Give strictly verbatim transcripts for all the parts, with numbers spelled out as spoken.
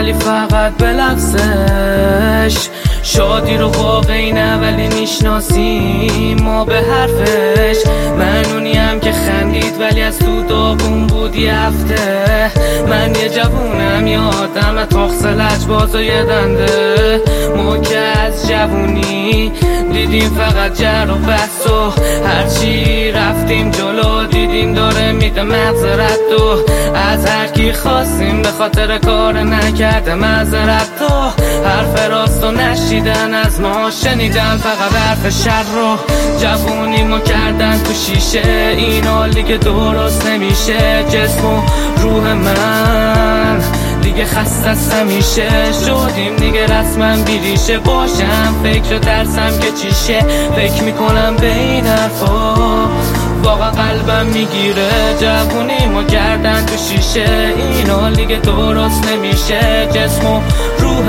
ولی فقط به لفظش. شادی رو واقعی نه ولی میشناسیم ما به حرفش. من اونیم که خندید ولی از تو داغون بود یه هفته. من یه جوونم یادم تاخص لجباز و یه دنده. ما که از جوونی دیدیم فقط جر و بحث و هرچی رفتیم جلو دیدیم داره میده مغزرت و از هر کی خواستیم به خاطر کار نکرده معذرت تو. حرف راست و نشیدن از ما شنیدن فقط حرف شر رو. جوونی ما کردن تو شیشه این حالی که درست نمیشه. جسم و روح من دیگه خسته است همیشه. شدیم دیگه رسما بیریشه باشم فکر ترسم که چیشه. فکر میکنم به این حرفا واقعا قلبم میگیره. جوونی ما کردن تو شیشه این حالی که درست نمیشه. جسم و روح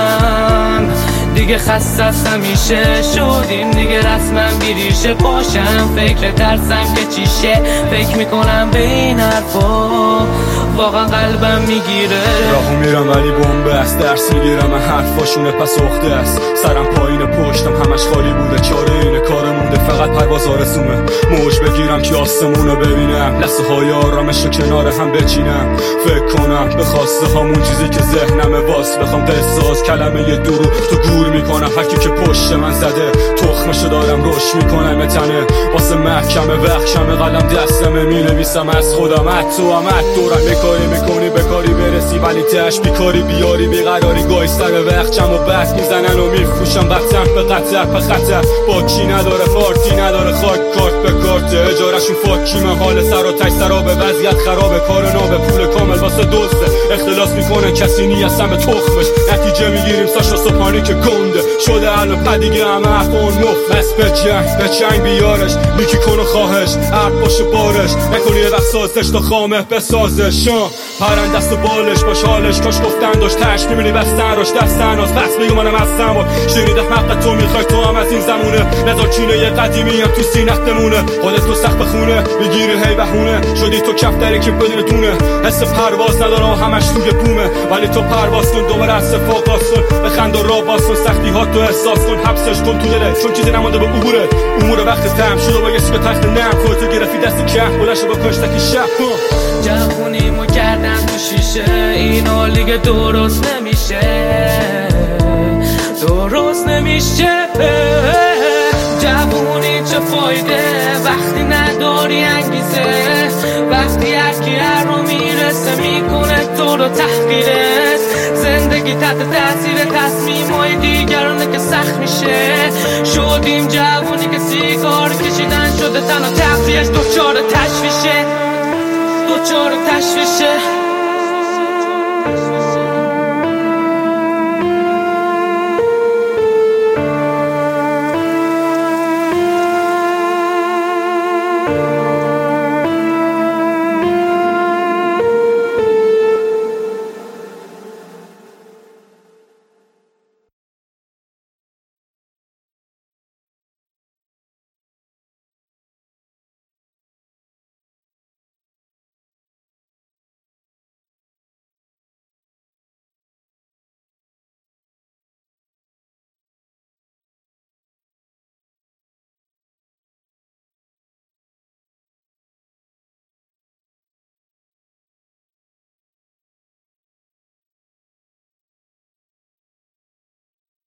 من دیگه خسته است همیشه. شدیم دیگه رسما بیریشه باشم فکر ترسم که چیشه. فکر میکنم به این حرفا واقعا قلبم میگیره. راهو میرم ولی بمبه است درس میگیرم من حرفاشونه پس اخته است. سرم پایین پشتم همش خالی بوده چاره اینه کار مونده فقط پرواز آرزومه. موج بگیرم که آسمونو ببینم لحظه های آرامش رو کنار هم بچینم. فکر کنم به خواسته هامون چیزی که ذهنمه واس بخوام قصه از کلمه یه درو تو گور میکنم. هرکی که پشت من زده تخمشو دارم روش میکنم تنه واسه محکمه وحشمه قلم دستمه مینویسم از خودم ات تو هم ات دورم. یه کاری میکنی به کاری برسی ولی تش بیکاری بیاری بیقراری گاهی سر وقتم و بس میزنن و میفروشم بدتر به قطر به خطر. باکی نداره پارتی نداره خاک کارت به کارت اجارشون فاکی. من حال سر و تک سرا به وضعیت خرابه کار نابه پول کامل واسه دوسته. اختلاس میکنه کسی نیستم به تخمش نتیجه میگیریم ساشا سوپانی که گنده شده الان پدیگه همه حرفون مفت. بس به جنگ به چنگ بیارش میکی کنو خواهش عرب باشه بارش نکنی یه وقت سازش تا خامه بسازش. پرند دست و بالش باش حالش کاش گفتن داشت تش میبینی بستن راش دستن از پس میگو منم هستم و شنیدت حق تو میخوای تو هم از این زمونه. نزار کینه یه قدیمی هم تو سینت بمونه. خودت تو سخت بخونه میگیری هی بهونه شدی تو کفتری که بدون دونه. حس پرواز نداره همش توی بومه ولی تو پرواز کن دوباره از صفاق کن بخند و را باز کن سختی ها تو احساس کن حبسش کن تو دلت چون چیزی نمانده به عبورت. امور وقت تم شده با یه تخت نم خودتو گرفتی دست کم بلنشو با کشتکی شب کن. جوونی ما کردن تو شیشه این حالی که درست نمیشه درست نمیشه. جوونی چه فایده وقتی نداری انگیزه. وقتی هرکی هر رو میرسه میکنه تو رو تحقیرت. زندگی تحت تاثیر تصمیمای دیگرانه که سخت میشه. شدیم جوونی که سیگار کشیدن شده تنها تفریحش دوچار تشویشه دوچار تشویشه.